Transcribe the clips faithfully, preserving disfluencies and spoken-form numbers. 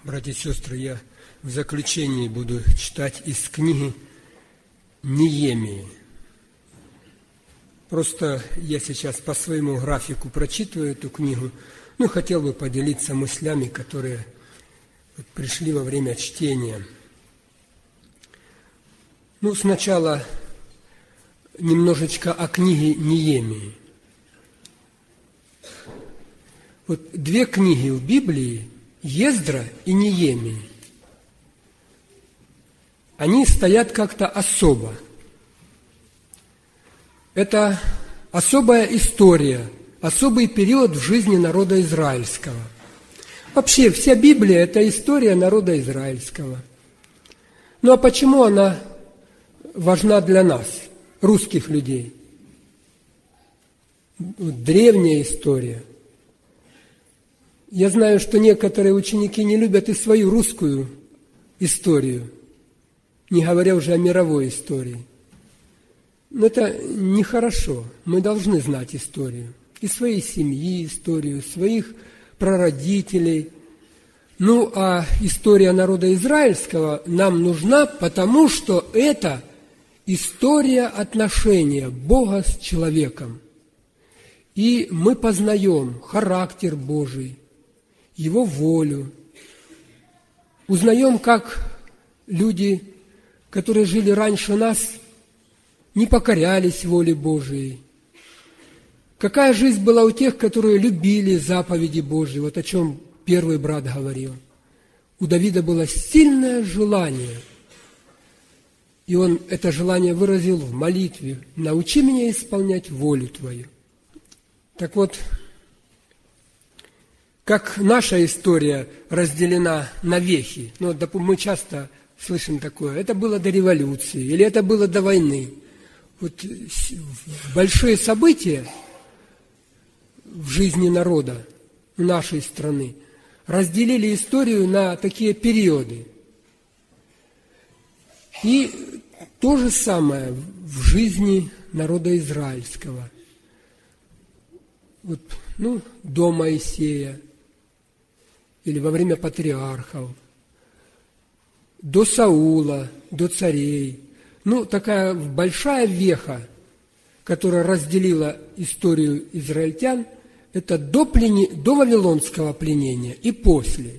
Братья и сестры, я в заключении буду читать из книги Неемии. Просто я сейчас по своему графику прочитываю эту книгу, ну, хотел бы поделиться мыслями, которые пришли во время чтения. Ну, сначала немножечко о книге Неемии. Вот две книги в Библии, Ездра и Неемия, они стоят как-то особо. Это особая история, особый период в жизни народа израильского. Вообще, вся Библия – это история народа израильского. Ну а почему она важна для нас, русских людей? Древняя история. Я знаю, что некоторые ученики не любят и свою русскую историю, не говоря уже о мировой истории. Но это нехорошо. Мы должны знать историю. И своей семьи историю, своих прародителей. Ну, а история народа израильского нам нужна, потому что это история отношения Бога с человеком. И мы познаем характер Божий, Его волю. Узнаем, как люди, которые жили раньше нас, не покорялись воле Божией. Какая жизнь была у тех, которые любили заповеди Божьи, вот о чем первый брат говорил. У Давида было сильное желание, и он это желание выразил в молитве: «Научи меня исполнять волю Твою». Так вот, как наша история разделена на вехи, ну, мы часто слышим такое, это было до революции, или это было до войны. Вот большие события в жизни народа, нашей страны, разделили историю на такие периоды. И то же самое в жизни народа израильского. Вот, ну, до Моисея, или во время патриархов, до Саула, до царей. Ну, такая большая веха, которая разделила историю израильтян, это до, плени... до Вавилонского пленения и после.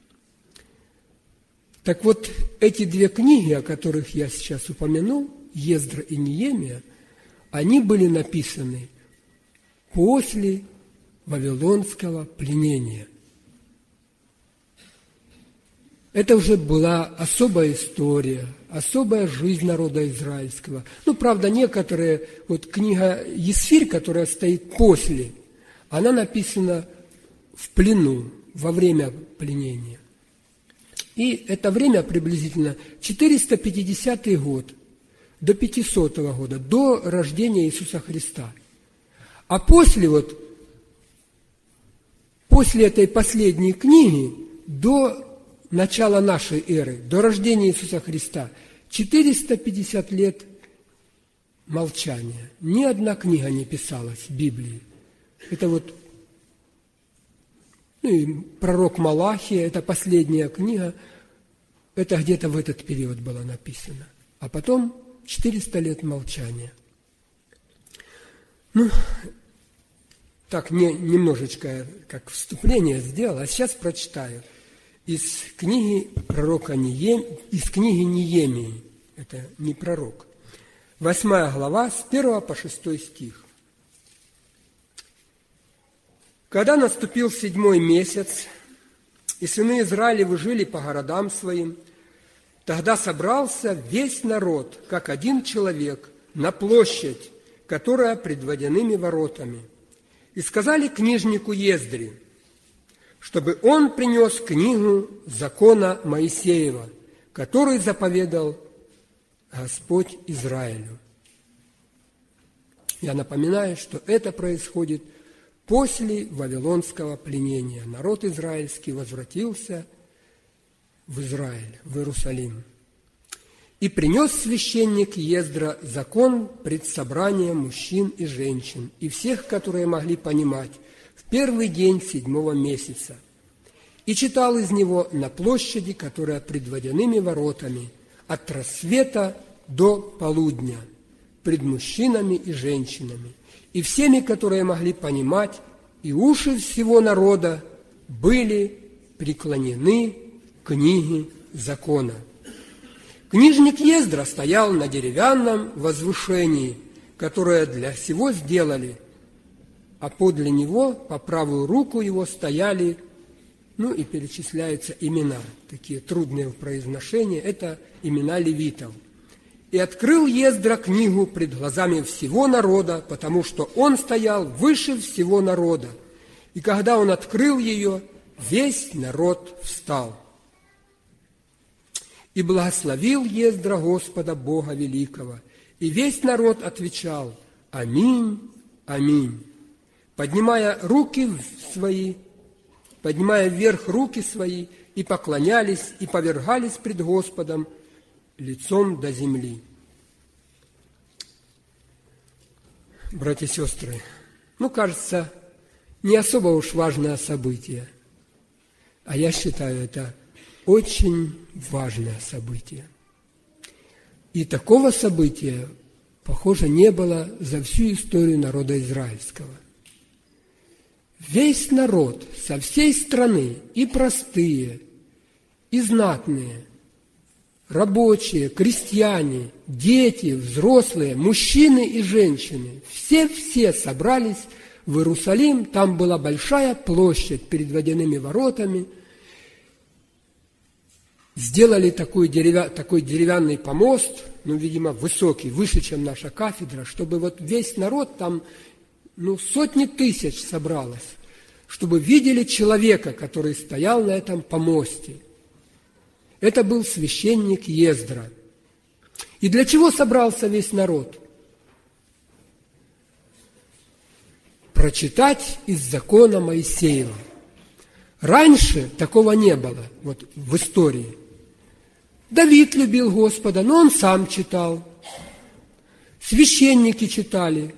Так вот, эти две книги, о которых я сейчас упомянул, Ездра и Неемия, они были написаны после Вавилонского пленения. Это уже была особая история, особая жизнь народа израильского. Ну, правда, некоторые, вот книга Есфирь, которая стоит после, она написана в плену, во время пленения. И это время приблизительно четыреста пятидесятый год, до пятисотого года, до рождения Иисуса Христа. А после, вот, после этой последней книги, до начала нашей эры, до рождения Иисуса Христа, четыреста пятьдесят лет молчания. Ни одна книга не писалась в Библии. Это вот, ну, и пророк Малахия, это последняя книга, это где-то в этот период было написано. А потом четыреста лет молчания. Ну, так, не, немножечко как вступление сделал, а сейчас прочитаю. Из книги пророка Неем... из книги Неемии, это не пророк, восьмая глава, с первого по шестой стих. «Когда наступил седьмой месяц, и сыны Израилевы жили по городам своим, тогда собрался весь народ, как один человек, на площадь, которая пред водяными воротами, и сказали книжнику Ездре, чтобы он принес книгу закона Моисеева, который заповедал Господь Израилю». Я напоминаю, что это происходит после Вавилонского пленения. Народ израильский возвратился в Израиль, в Иерусалим. «И принес священник Ездра закон пред собранием мужчин и женщин, и всех, которые могли понимать, в первый день седьмого месяца. и читал из него на площади, которая пред водяными воротами, от рассвета до полудня, пред мужчинами и женщинами, и всеми, которые могли понимать, и уши всего народа были преклонены к книге закона. Книжник Ездра стоял на деревянном возвышении, которое для сего сделали, а подле него, по правую руку его, стояли, ну и перечисляются имена, такие трудные в произношении, это имена левитов. И открыл Ездра книгу пред глазами всего народа, потому что он стоял выше всего народа. И когда он открыл ее, весь народ встал. И благословил Ездра Господа Бога Великого, и весь народ отвечал: Аминь, Аминь, поднимая руки свои, поднимая вверх руки свои, и поклонялись, и повергались пред Господом лицом до земли. Братья и сестры, ну, кажется, не особо уж важное событие, а я считаю, это очень важное событие. И такого события, похоже, не было за всю историю народа израильского. Весь народ со всей страны, и простые, и знатные, рабочие, крестьяне, дети, взрослые, мужчины и женщины, все-все собрались в Иерусалим. Там была большая площадь перед водяными воротами. Сделали такой, деревя... такой деревянный помост, ну, видимо, высокий, выше, чем наша кафедра, чтобы вот весь народ там, ну, сотни тысяч собралось, чтобы видели человека, который стоял на этом помосте. Это был священник Ездра. И для чего собрался весь народ? Прочитать из закона Моисеева. Раньше такого не было, вот в истории. Давид любил Господа, но он сам читал. Священники читали.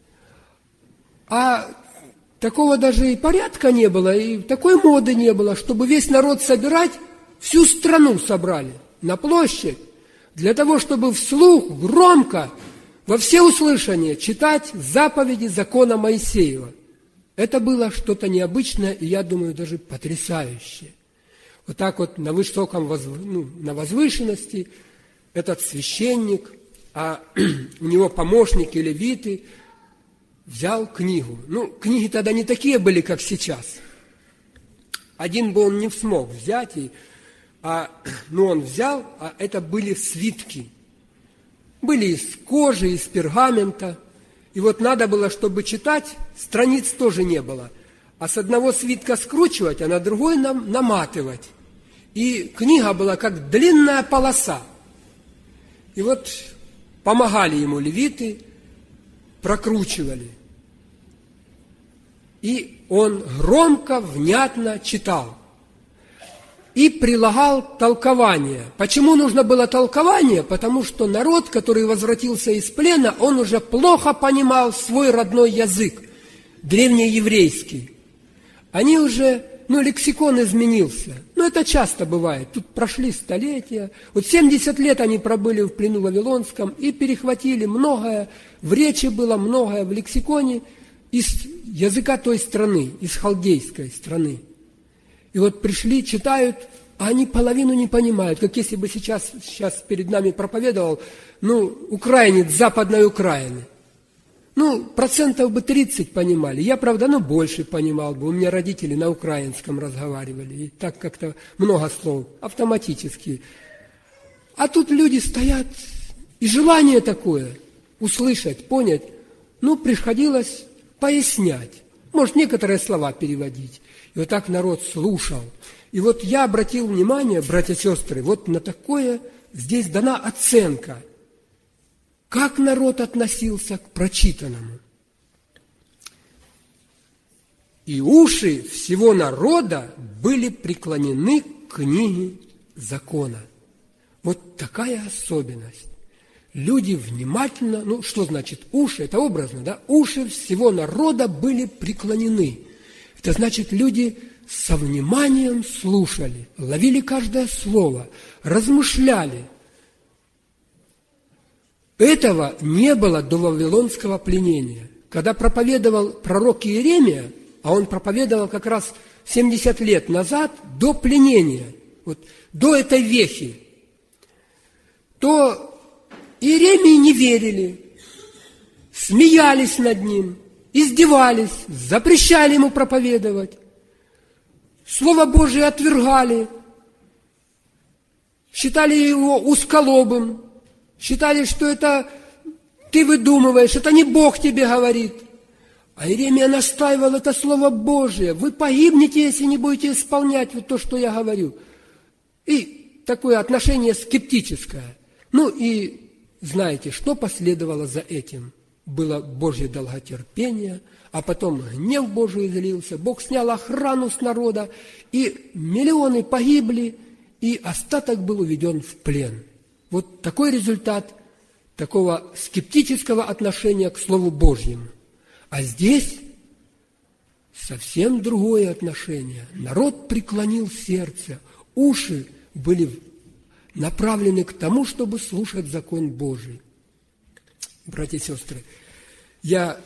А такого даже и порядка не было, и такой моды не было, чтобы весь народ собирать, всю страну собрали на площадь, для того, чтобы вслух, громко, во всеуслышание читать заповеди закона Моисеева. Это было что-то необычное, и, я думаю, даже потрясающее. Вот так вот на высоком, ну, на возвышенности этот священник, а у него помощники, левиты, взял книгу. Ну, книги тогда не такие были, как сейчас. Один бы он не смог взять, и, а, ну, он взял, а это были свитки. Были из кожи, из пергамента. И вот надо было, чтобы читать, страниц тоже не было. А с одного свитка скручивать, а на другой нам наматывать. И книга была как длинная полоса. И вот помогали ему левиты, прокручивали. И он громко, внятно читал. И прилагал толкование. Почему нужно было толкование? Потому что народ, который возвратился из плена, он уже плохо понимал свой родной язык, древнееврейский. Они уже, ну, лексикон изменился. Ну, это часто бывает. Тут прошли столетия. Вот семьдесят лет они пробыли в плену вавилонском и перехватили многое. В речи было многое, в лексиконе из языка той страны, из халдейской страны. И вот пришли, читают, а они половину не понимают, как если бы сейчас, сейчас перед нами проповедовал, ну, украинец Западной Украины. Ну, процентов бы тридцать понимали. Я, правда, ну, больше понимал бы. У меня родители на украинском разговаривали. И так как-то много слов, автоматически. А тут люди стоят, и желание такое, услышать, понять, ну, приходилось пояснять. Может, некоторые слова переводить. И вот так народ слушал. И вот я обратил внимание, братья и сестры, вот на такое здесь дана оценка. Как народ относился к прочитанному. И уши всего народа были преклонены к книге закона. Вот такая особенность. Люди внимательно, ну что значит уши, это образно, да? Уши всего народа были преклонены. Это значит, люди со вниманием слушали, ловили каждое слово, размышляли. Этого не было до вавилонского пленения. Когда проповедовал пророк Иеремия, а он проповедовал как раз семьдесят лет назад, до пленения, вот, до этой вехи, то Иеремии не верили, смеялись над ним, издевались, запрещали ему проповедовать, Слово Божие отвергали, считали его узколобым, считали, что это ты выдумываешь, это не Бог тебе говорит. А Иеремия настаивал, это Слово Божие. Вы погибнете, если не будете исполнять вот то, что я говорю. И такое отношение скептическое. Ну и знаете, что последовало за этим? Было Божье долготерпение, а потом гнев Божий излился. Бог снял охрану с народа, и миллионы погибли, и остаток был уведен в плен. Вот такой результат такого скептического отношения к Слову Божьему. А здесь совсем другое отношение. Народ преклонил сердце, уши были направлены к тому, чтобы слушать закон Божий. Братья и сестры, я,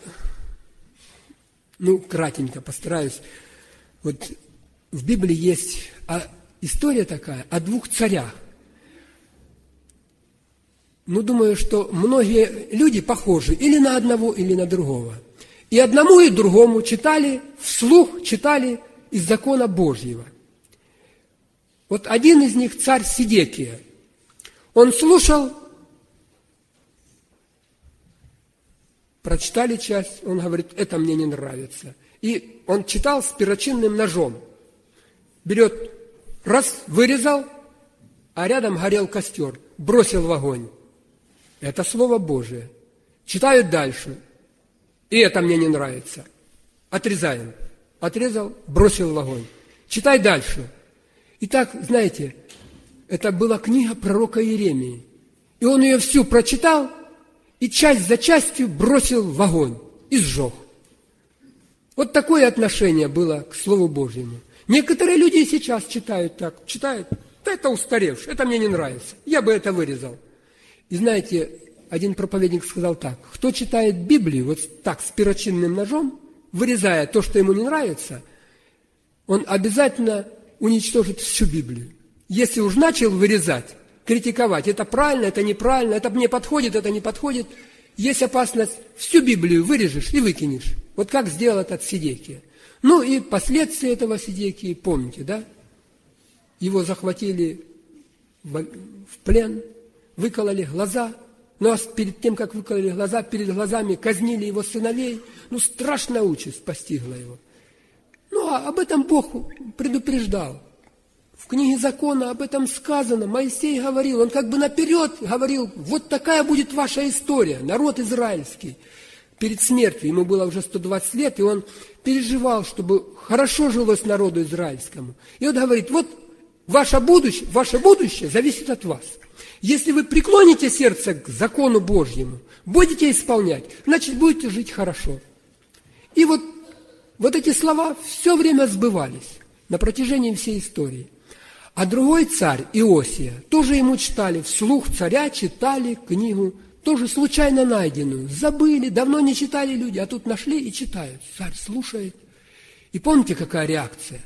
ну, кратенько постараюсь. Вот в Библии есть история такая о двух царях. Ну, думаю, что многие люди похожи или на одного, или на другого. И одному, и другому читали, вслух читали из закона Божьего. Вот один из них, царь Сидекия, он слушал, прочитали часть, он говорит, это мне не нравится. И он читал с перочинным ножом. Берет, раз, вырезал, а рядом горел костер, бросил в огонь. Это Слово Божие. Читают дальше. И это мне не нравится. Отрезаем. Отрезал, бросил в огонь. Читай дальше. Итак, знаете, это была книга пророка Иеремии. И он ее всю прочитал, и часть за частью бросил в огонь и сжег. Вот такое отношение было к Слову Божьему. Некоторые люди и сейчас читают так. Читают, да это устаревшее, это мне не нравится. Я бы это вырезал. И знаете, один проповедник сказал так, кто читает Библию вот так с перочинным ножом, вырезая то, что ему не нравится, он обязательно уничтожит всю Библию. Если уж начал вырезать, критиковать, это правильно, это неправильно, это мне подходит, это не подходит, есть опасность, всю Библию вырежешь и выкинешь. Вот как сделал этот Сидекия. Ну и последствия этого Сидекии, помните, да? Его захватили в плен, выкололи глаза, но перед тем, как выкололи глаза, перед глазами казнили его сыновей. Ну, страшная участь постигла его. Ну, а об этом Бог предупреждал. В книге закона об этом сказано. Моисей говорил, он как бы наперед говорил, вот такая будет ваша история, народ израильский. Перед смертью, ему было уже сто двадцать лет, и он переживал, чтобы хорошо жилось народу израильскому. И он говорит, вот ваше будущее, ваше будущее зависит от вас. Если вы преклоните сердце к закону Божьему, будете исполнять, значит, будете жить хорошо. И вот, вот эти слова все время сбывались на протяжении всей истории. А другой царь, Иосия, тоже ему читали, вслух царя читали книгу, тоже случайно найденную. Забыли, давно не читали люди, а тут нашли и читают. Царь слушает. И помните, какая реакция?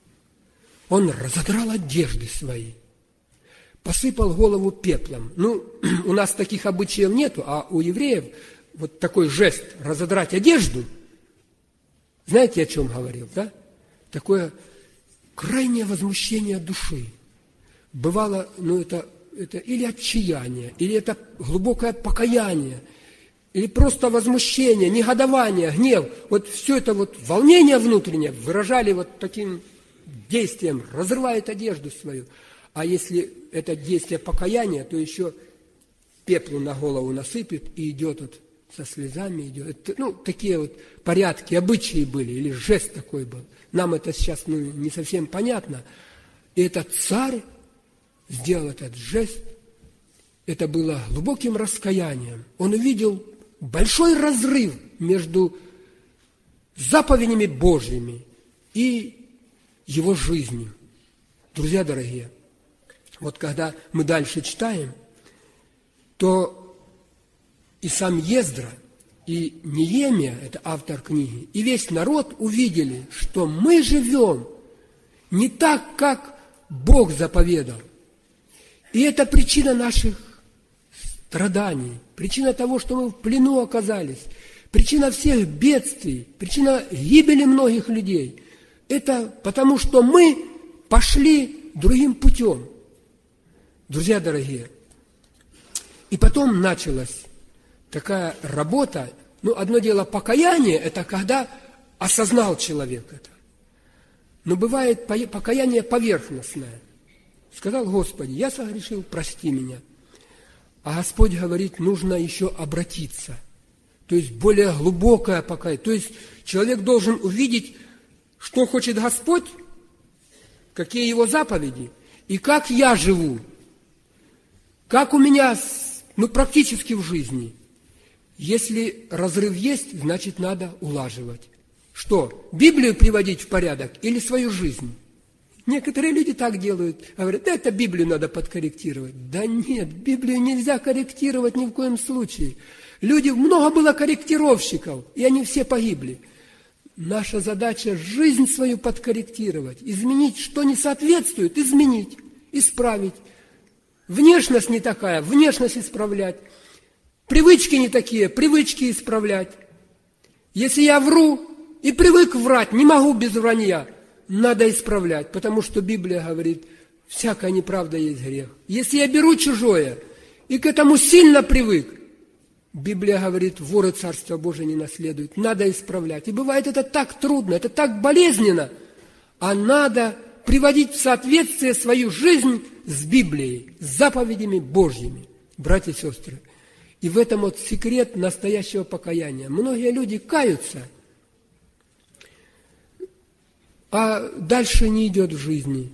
Он разодрал одежды свои, посыпал голову пеплом. Ну, у нас таких обычаев нету, а у евреев вот такой жест разодрать одежду, знаете, о чем говорил, да? Такое крайнее возмущение души. Бывало, ну, это, это или отчаяние, или это глубокое покаяние, или просто возмущение, негодование, гнев. Вот все это вот волнение внутреннее выражали вот таким действием, разрывает одежду свою. А если это действие покаяния, то еще пеплу на голову насыпет и идет вот со слезами, идет. Это, ну, такие вот порядки, обычаи были, или жест такой был. Нам это сейчас ну, не совсем понятно. И этот царь сделал этот жест. Это было глубоким раскаянием. Он увидел большой разрыв между заповедями Божьими и его жизнью. Друзья дорогие, вот когда мы дальше читаем, то и сам Ездра, и Неемия, это автор книги, и весь народ увидели, что мы живем не так, как Бог заповедал. И это причина наших страданий, причина того, что мы в плену оказались, причина всех бедствий, причина гибели многих людей. Это потому, что мы пошли другим путем. Друзья дорогие, и потом началась такая работа. Ну, одно дело покаяние, это когда осознал человек это. Но бывает покаяние поверхностное. Сказал: Господи, я согрешил, прости меня. А Господь говорит, нужно еще обратиться. То есть более глубокое покаяние. То есть человек должен увидеть, что хочет Господь, какие Его заповеди, и как я живу, как у меня, ну, практически в жизни. Если разрыв есть, значит, надо улаживать. Что, Библию приводить в порядок или свою жизнь? Некоторые люди так делают, говорят: да, это Библию надо подкорректировать. Да нет, Библию нельзя корректировать ни в коем случае. Люди, много было корректировщиков, и они все погибли. Наша задача жизнь свою подкорректировать, изменить, что не соответствует, изменить, исправить. Внешность не такая, внешность исправлять. Привычки не такие, привычки исправлять. Если я вру и привык врать, не могу без вранья, надо исправлять, потому что Библия говорит, всякая неправда есть грех. Если я беру чужое и к этому сильно привык, Библия говорит, воры Царства Божие не наследуют. Надо исправлять. И бывает это так трудно, это так болезненно, а надо приводить в соответствие свою жизнь с Библией, с заповедями Божьими, братья и сестры. И в этом вот секрет настоящего покаяния. Многие люди каются, а дальше не идет в жизни.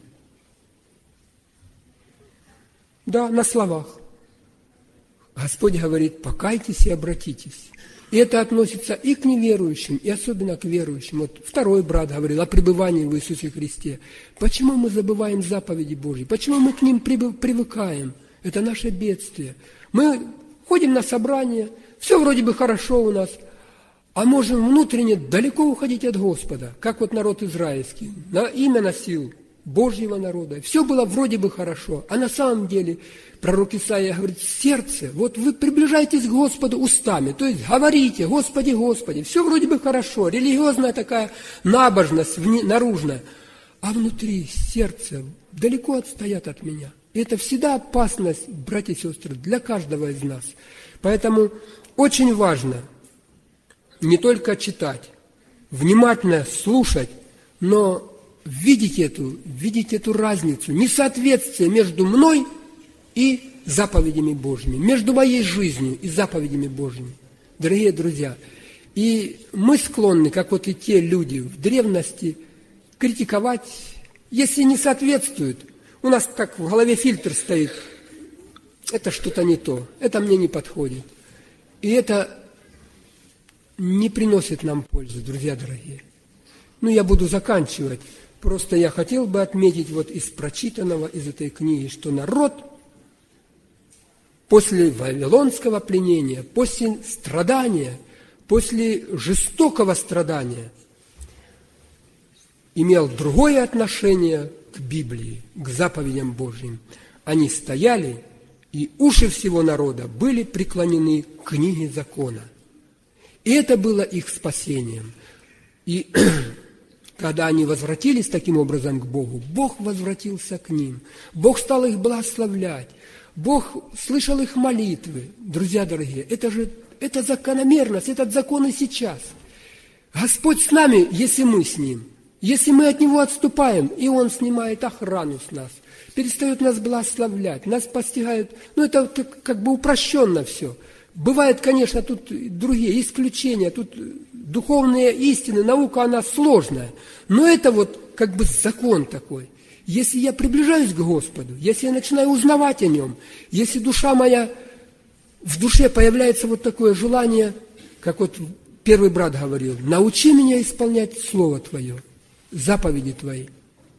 Да, на словах. Господь говорит, покайтесь и обратитесь. И это относится и к неверующим, и особенно к верующим. Вот второй брат говорил о пребывании в Иисусе Христе. Почему мы забываем заповеди Божьи? Почему мы к ним привыкаем? Это наше бедствие. Мы ходим на собрания, все вроде бы хорошо у нас, а можем внутренне далеко уходить от Господа, как вот народ израильский, на имя носил Божьего народа. Все было вроде бы хорошо, а на самом деле пророк Исаия говорит, сердце, вот вы приближаетесь к Господу устами, то есть говорите, Господи, Господи, все вроде бы хорошо, религиозная такая набожность наружная, а внутри сердце далеко отстоят от меня. И это всегда опасность, братья и сестры, для каждого из нас. Поэтому очень важно не только читать, внимательно слушать, но видеть эту, видеть эту разницу, несоответствие между мной и заповедями Божьими, между моей жизнью и заповедями Божьими. Дорогие друзья, и мы склонны, как вот и те люди в древности, критиковать, если не соответствует. У нас как в голове фильтр стоит, это что-то не то, это мне не подходит. И это не приносит нам пользы, друзья дорогие. Ну, я буду заканчивать. Просто я хотел бы отметить вот из прочитанного, из этой книги, что народ после вавилонского пленения, после страдания, после жестокого страдания имел другое отношение к Библии, к заповедям Божьим. Они стояли, и уши всего народа были преклонены к книге закона. И это было их спасением. И когда они возвратились таким образом к Богу, Бог возвратился к ним. Бог стал их благословлять. Бог слышал их молитвы. Друзья дорогие, это же это закономерность, этот закон и сейчас. Господь с нами, если мы с Ним. Если мы от Него отступаем, и Он снимает охрану с нас, перестает нас благословлять, нас постигает. Ну, это как бы упрощенно все. Бывает, конечно, тут другие исключения, тут духовные истины, наука, она сложная. Но это вот как бы закон такой. Если я приближаюсь к Господу, если я начинаю узнавать о Нем, если душа моя, в душе появляется вот такое желание, как вот первый брат говорил, научи меня исполнять Слово Твое, заповеди Твои.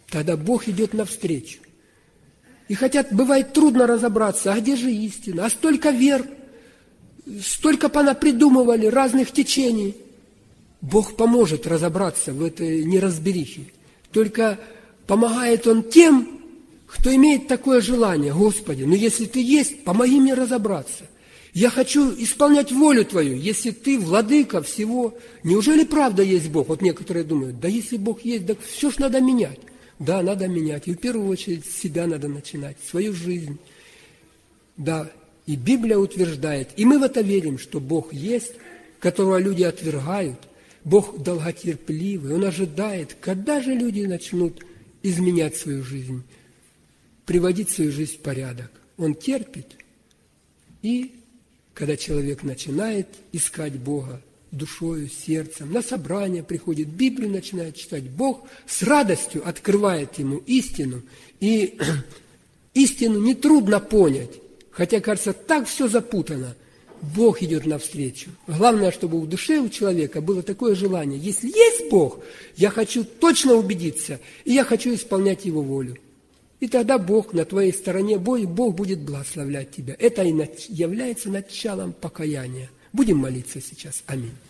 Тогда Бог идет навстречу. И хотя бывает трудно разобраться, а где же истина? А столько вер, столько понапридумывали разных течений. Бог поможет разобраться в этой неразберихе. Только помогает Он тем, кто имеет такое желание. Господи, ну если Ты есть, помоги мне разобраться. Я хочу исполнять волю Твою, если Ты владыка всего. Неужели правда есть Бог? Вот некоторые думают, да если Бог есть, так все ж надо менять. Да, надо менять. И в первую очередь с себя надо начинать, свою жизнь. Да, и Библия утверждает, и мы в это верим, что Бог есть, которого люди отвергают. Бог долготерпеливый, Он ожидает, когда же люди начнут изменять свою жизнь, приводить свою жизнь в порядок. Он терпит, и когда человек начинает искать Бога душою, сердцем, на собрание приходит, Библию начинает читать, Бог с радостью открывает ему истину, и истину нетрудно понять, хотя, кажется, так все запутано. Бог идет навстречу. Главное, чтобы в душе у человека было такое желание. Если есть Бог, я хочу точно убедиться, и я хочу исполнять Его волю. И тогда Бог на твоей стороне, Бог будет благословлять тебя. Это и является началом покаяния. Будем молиться сейчас. Аминь.